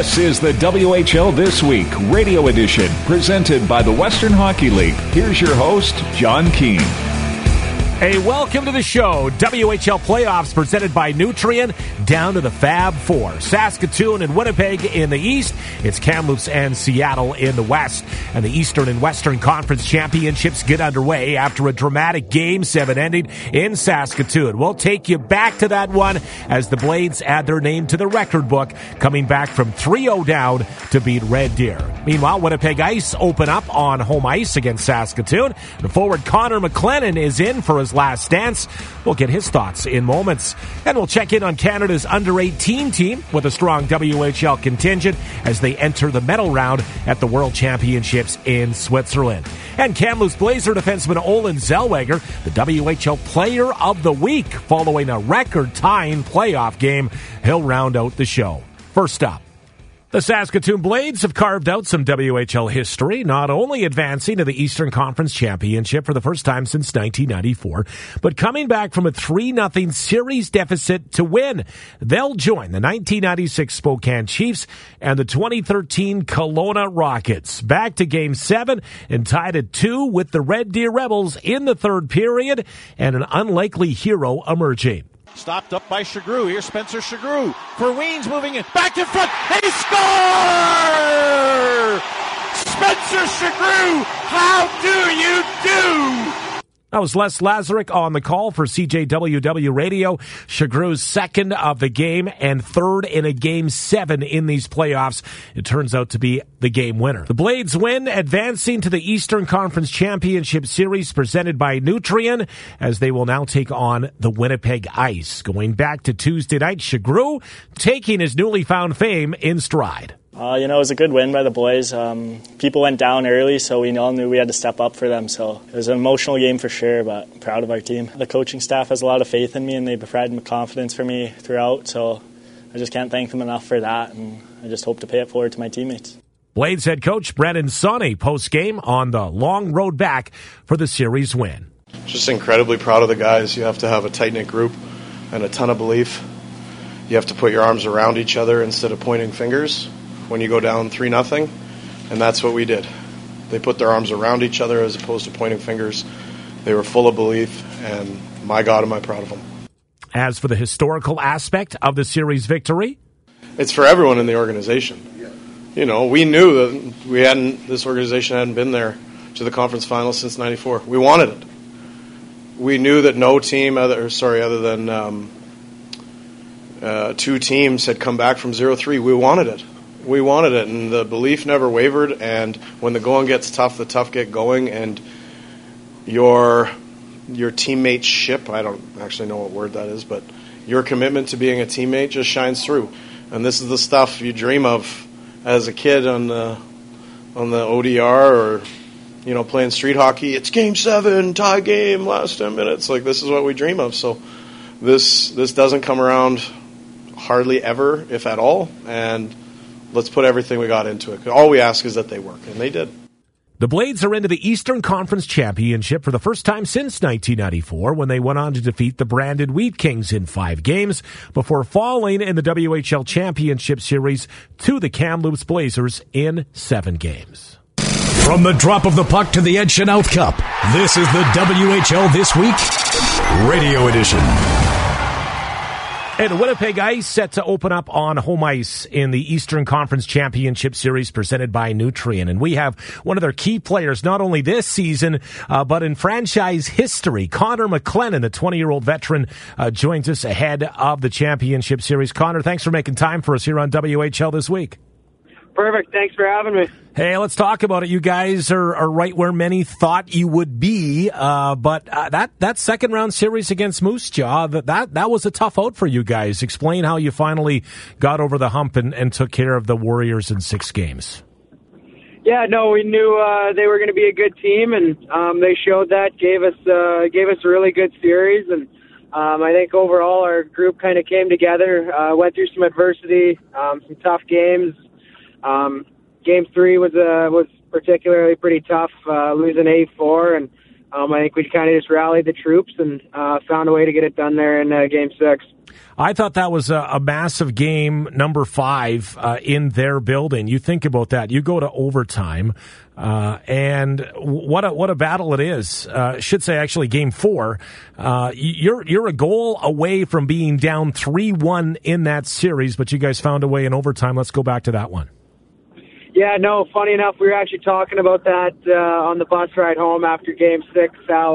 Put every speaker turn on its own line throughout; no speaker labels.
This is the WHL This Week radio edition presented by the Western Hockey League. Here's your host, John Keane.
Hey, welcome to the show. WHL playoffs presented by Nutrien down to the Fab Four. Saskatoon and Winnipeg in the East. It's Kamloops and Seattle in the West. And the Eastern and Western Conference Championships get underway after a dramatic Game 7 ending in Saskatoon. We'll take you back to that one as the Blades add their name to the record book, coming back from 3-0 down to beat Red Deer. Meanwhile, Winnipeg Ice open up on home ice against Saskatoon. The forward Connor McLennan is in for his last dance. We'll get his thoughts in moments. And we'll check in on Canada's under-18 team with a strong WHL contingent as they enter the medal round at the World Championships in Switzerland. And Kamloops Blazer defenseman Olen Zellweger, the WHL Player of the Week, following a record-tying playoff game. He'll round out the show. First up, the Saskatoon Blades have carved out some WHL history, not only advancing to the Eastern Conference Championship for the first time since 1994, but coming back from a 3-0 series deficit to win. They'll join the 1996 Spokane Chiefs and the 2013 Kelowna Rockets. Back to Game 7 and tied at 2 with the Red Deer Rebels in the third period and an unlikely hero emerging.
Stopped up by Shagru. Here's Spencer Shagru for Weens, moving it back in front. They score! Spencer Shagru, how do you do?
That was Les Lazaruk on the call for CJWW Radio. Shagru's second of the game and third in a Game 7 in these playoffs. It turns out to be the game winner. The Blades win, advancing to the Eastern Conference Championship Series presented by Nutrien, as they will now take on the Winnipeg Ice. Going back to Tuesday night, Shagru taking his newly found fame in stride.
It was a good win by the boys. People went down early, so we all knew we had to step up for them. So it was an emotional game for sure, but proud of our team. The coaching staff has a lot of faith in me, and they've provided confidence for me throughout. So I just can't thank them enough for that, and I just hope to pay it forward to my teammates.
Blades head coach Brendan Sonny post-game on the long road back for the series win.
Just incredibly proud of the guys. You have to have a tight-knit group and a ton of belief. You have to put your arms around each other instead of pointing fingers when you go down 3-0, and that's what we did. They put their arms around each other as opposed to pointing fingers. They were full of belief, and my God, am I proud of them.
As for the historical aspect of the series victory,
it's for everyone in the organization. You know, we knew that this organization hadn't been there to the conference finals since '94. We wanted it. We knew that no team other than two teams had come back from 0-3. We wanted it. We wanted it, and the belief never wavered, and when the going gets tough, the tough get going, and your teammate's ship, I don't actually know what word that is, but your commitment to being a teammate just shines through. And this is the stuff you dream of as a kid on the ODR or, playing street hockey. It's Game 7, tie game, last 10 minutes. Like, this is what we dream of. So this doesn't come around hardly ever, if at all, and let's put everything we got into it. All we ask is that they work, and they did.
The Blades are into the Eastern Conference Championship for the first time since 1994 when they went on to defeat the Branded Wheat Kings in 5 games before falling in the WHL Championship Series to the Kamloops Blazers in 7 games.
From the drop of the puck to the Ed Chenault Cup, this is the WHL This Week Radio Edition.
And Winnipeg Ice set to open up on home ice in the Eastern Conference Championship Series presented by Nutrien. And we have one of their key players, not only this season, but in franchise history. Connor McLennan, the 20-year-old veteran, joins us ahead of the Championship Series. Connor, thanks for making time for us here on WHL This Week.
Perfect. Thanks for having me.
Hey, let's talk about it. You guys are right where many thought you would be, but that second round series against Moose Jaw, that was a tough out for you guys. Explain how you finally got over the hump and took care of the Warriors in 6 games.
Yeah, no, we knew they were going to be a good team, and they showed that. Gave us a really good series, and I think overall our group kind of came together. Went through some adversity, some tough games. Game 3 was particularly pretty tough, losing 8-4, and I think we kind of just rallied the troops and found a way to get it done there in Game 6.
I thought that was a massive game, number 5 in their building. You think about that. You go to overtime, and what a battle it is. Should say actually game 4. You're a goal away from being down 3-1 in that series, but you guys found a way in overtime. Let's go back to that one.
Yeah, no, funny enough, we were actually talking about that on the bus ride home after Game 6,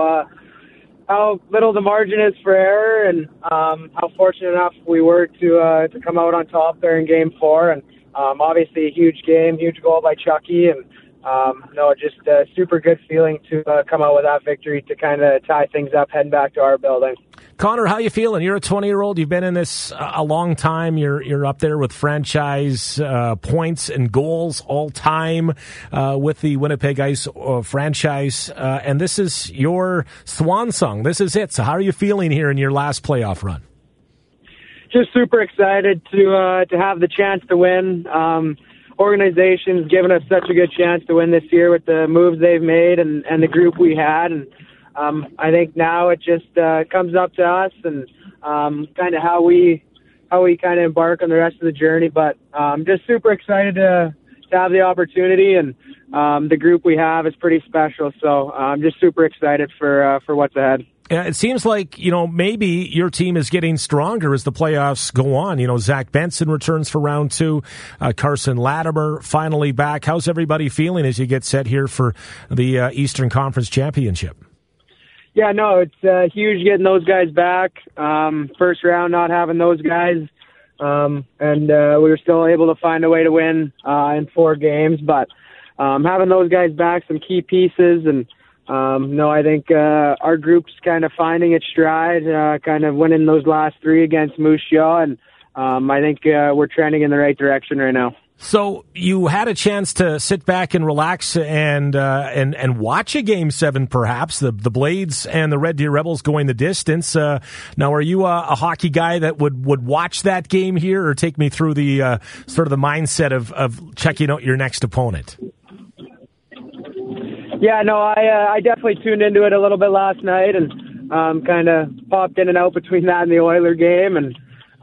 how little the margin is for error, and how fortunate enough we were to come out on top there in Game 4. And obviously a huge game, huge goal by Chucky, and just a super good feeling to come out with that victory to kind of tie things up heading back to our building.
Connor, how you feeling? You're a 20-year-old. You've been in this a long time. You're up there with franchise points and goals all time with the Winnipeg Ice franchise. And this is your swan song. This is it. So how are you feeling here in your last playoff run?
Just super excited to have the chance to win. Organization's given us such a good chance to win this year with the moves they've made and the group we had. And I think now it just comes up to us and kind of how we kind of embark on the rest of the journey. But just super excited to have the opportunity, and the group we have is pretty special. So I'm just super excited for what's ahead.
It seems like, maybe your team is getting stronger as the playoffs go on. Zach Benson returns for round 2. Carson Latimer finally back. How's everybody feeling as you get set here for the Eastern Conference Championship?
Yeah, no, it's huge getting those guys back. First round, not having those guys. And we were still able to find a way to win in 4 games. But having those guys back, some key pieces, and I think our group's kind of finding its stride, kind of winning those last 3 against Moose Jaw, and I think we're trending in the right direction right now.
So you had a chance to sit back and relax and watch a Game 7, perhaps the Blades and the Red Deer Rebels going the distance. Now, are you a hockey guy that would watch that game here, or take me through the sort of the mindset of checking out your next opponent?
Yeah, no, I definitely tuned into it a little bit last night and kind of popped in and out between that and the Oiler game. And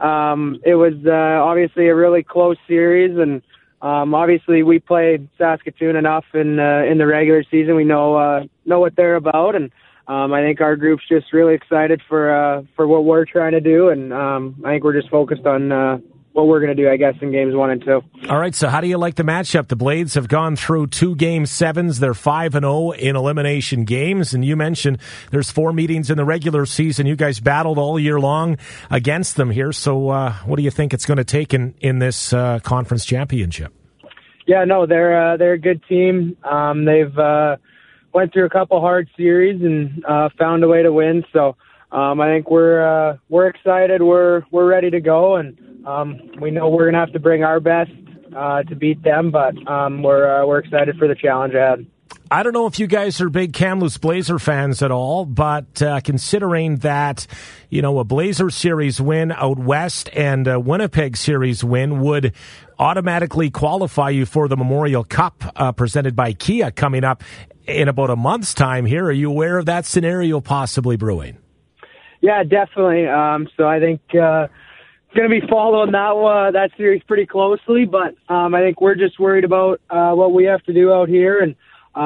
it was obviously a really close series. And obviously we played Saskatoon enough in the regular season. We know what they're about. And I think our group's just really excited for what we're trying to do. And I think we're just focused on what we're going to do, I guess, in games 1 and 2.
All right, so how do you like the matchup? The Blades have gone through 2 Game 7s. They're 5-0 in elimination games, and you mentioned there's 4 meetings in the regular season. You guys battled all year long against them here, so what do you think it's going to take in this conference championship?
Yeah, no, they're a good team. They've went through a couple hard series and found a way to win, so I think we're excited. We're ready to go, and we know we're going to have to bring our best to beat them, but we're excited for the challenge ahead.
I don't know if you guys are big Kamloops Blazer fans at all, but considering that, a Blazer series win out west and a Winnipeg series win would automatically qualify you for the Memorial Cup presented by Kia coming up in about a month's time here. Are you aware of that scenario possibly brewing?
Yeah, definitely. So I think going to be following that series pretty closely, but I think we're just worried about what we have to do out here, and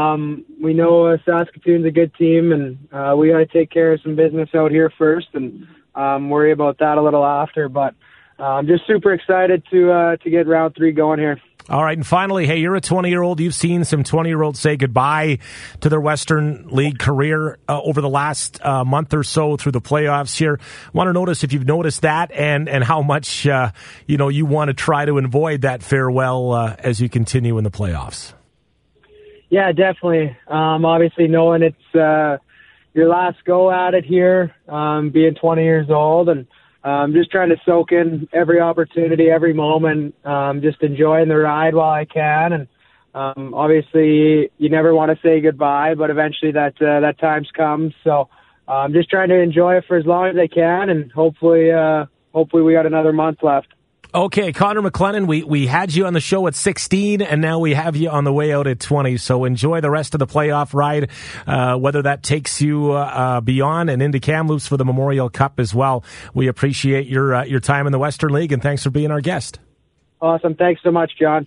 we know Saskatoon's a good team, and we got to take care of some business out here first, and worry about that a little after. But I'm just super excited to get round 3 going here.
All right, and finally, hey, you're a 20-year-old. You've seen some 20-year-olds say goodbye to their Western League career over the last month or so through the playoffs here. Want to notice if you've noticed that and how much, you want to try to avoid that farewell as you continue in the playoffs.
Yeah, definitely. Obviously, knowing it's your last go at it here, being 20 years old, and just trying to soak in every opportunity, every moment, just enjoying the ride while I can. And obviously, you never want to say goodbye, but eventually that time's comes. So I'm just trying to enjoy it for as long as I can, and hopefully we got another month left.
Okay, Connor McLennan, we had you on the show at 16, and now we have you on the way out at 20. So enjoy the rest of the playoff ride, whether that takes you beyond and into Kamloops for the Memorial Cup as well. We appreciate your time in the Western League, and thanks for being our guest.
Awesome. Thanks so much, John.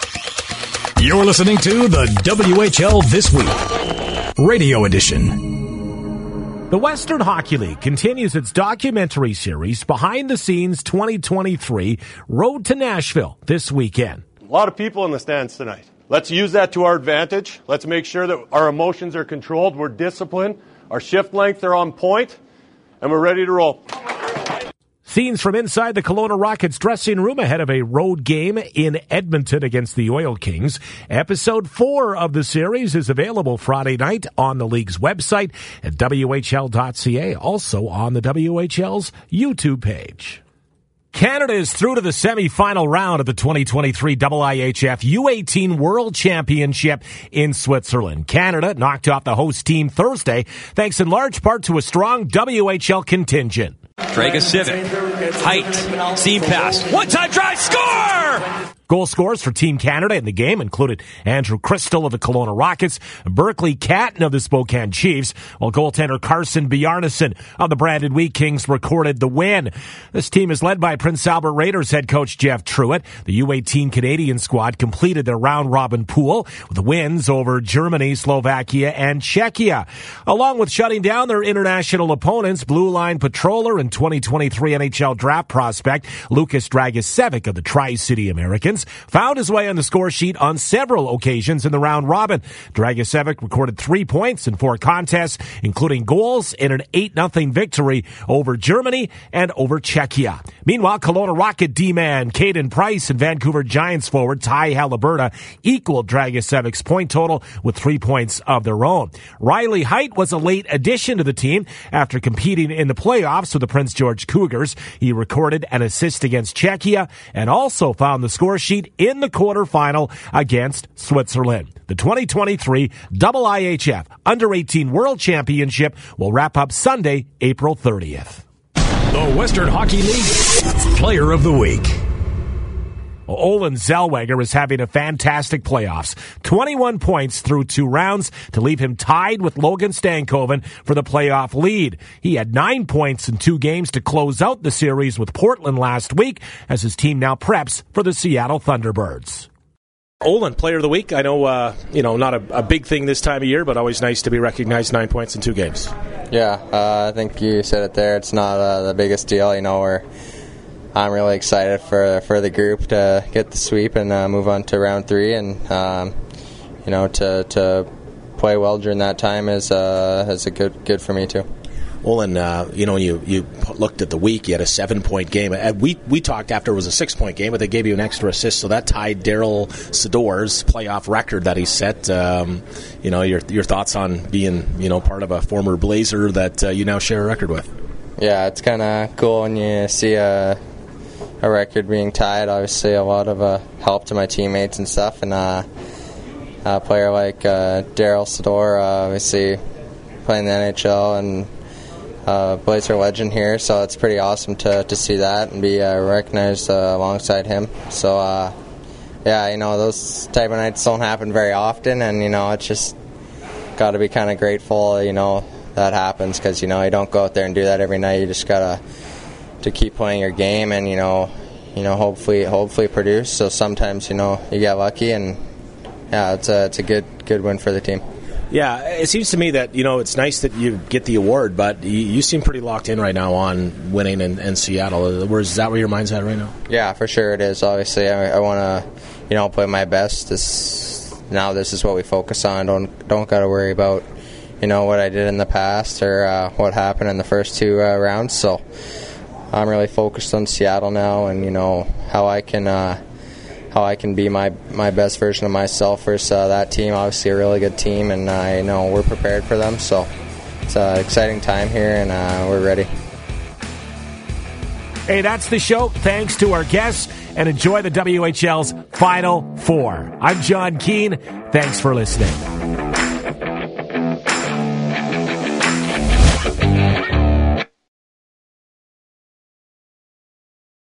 You're listening to the WHL This Week, Radio Edition.
The Western Hockey League continues its documentary series, Behind the Scenes 2023, Road to Nashville, this weekend.
A lot of people in the stands tonight. Let's use that to our advantage. Let's make sure that our emotions are controlled, we're disciplined, our shift lengths are on point, and we're ready to roll.
Scenes from inside the Kelowna Rockets dressing room ahead of a road game in Edmonton against the Oil Kings. Episode 4 of the series is available Friday night on the league's website at WHL.ca, also on the WHL's YouTube page. Canada is through to the semi-final round of the 2023 IIHF U18 World Championship in Switzerland. Canada knocked off the host team Thursday, thanks in large part to a strong WHL contingent.
Dragicevic, height, seam pass, one-time drive, score!
Goal scorers for Team Canada in the game included Andrew Crystal of the Kelowna Rockets, Berkeley Catton of the Spokane Chiefs, while goaltender Carson Bjarnason of the Brandon Wheat Kings recorded the win. This team is led by Prince Albert Raiders head coach Jeff Truitt. The U18 Canadian squad completed their round-robin pool with the wins over Germany, Slovakia, and Czechia. Along with shutting down their international opponents, Blue Line patroller and 2023 NHL draft prospect Lukas Dragicevic of the Tri-City Americans found his way on the score sheet on several occasions in the round robin. Dragicevic recorded 3 points in 4 contests, including goals in an 8-0 victory over Germany and over Czechia. Meanwhile, Kelowna Rocket D-man Caden Price and Vancouver Giants forward Ty Haliburton equaled Dragicevic's point total with 3 points of their own. Riley Height was a late addition to the team after competing in the playoffs with the Prince George Cougars. He recorded an assist against Czechia and also found the score sheet in the quarterfinal against Switzerland. The 2023 IIHF Under-18 World Championship will wrap up Sunday, April 30th.
The Western Hockey League Player of the Week.
Olin Zellweger is having a fantastic playoffs. 21 points through 2 rounds to leave him tied with Logan Stankoven for the playoff lead. He had 9 points in 2 games to close out the series with Portland last week as his team now preps for the Seattle Thunderbirds.
Olin, Player of the Week. I know, not a big thing this time of year, but always nice to be recognized. 9 points in 2 games.
Yeah, I think you said it there. It's not the biggest deal, I'm really excited for the group to get the sweep and move on to round 3, and to play well during that time is a good for me too.
Olin, you looked at the week. You had a 7-point game. We talked after it was a 6-point game, but they gave you an extra assist, so that tied Daryl Sador's playoff record that he set. Your thoughts on being part of a former Blazer that you now share a record with? Yeah, it's kind of cool when you see a record being tied. Obviously, a lot of help to my teammates and stuff, and a player like Daryl Sador, obviously playing the NHL and Blazer legend here, so it's pretty awesome to see that and be recognized alongside him. So, those type of nights don't happen very often, and, it's just got to be kind of grateful, that happens, because, you don't go out there and do that every night. You just got to keep playing your game and, hopefully produce. So sometimes, you get lucky, and, yeah, it's a good win for the team. Yeah, it seems to me that, it's nice that you get the award, but you seem pretty locked in right now on winning in Seattle. Is that where your mind's at right now? Yeah, for sure it is. Obviously, I want to, play my best. This is what we focus on. Don't got to worry about, what I did in the past or what happened in the first 2 rounds. So I'm really focused on Seattle now and, how I can be my best version of myself versus that team. Obviously a really good team, and I know we're prepared for them. So it's an exciting time here, and we're ready.
Hey, that's the show. Thanks to our guests, and enjoy the WHL's Final Four. I'm John Keane. Thanks for listening.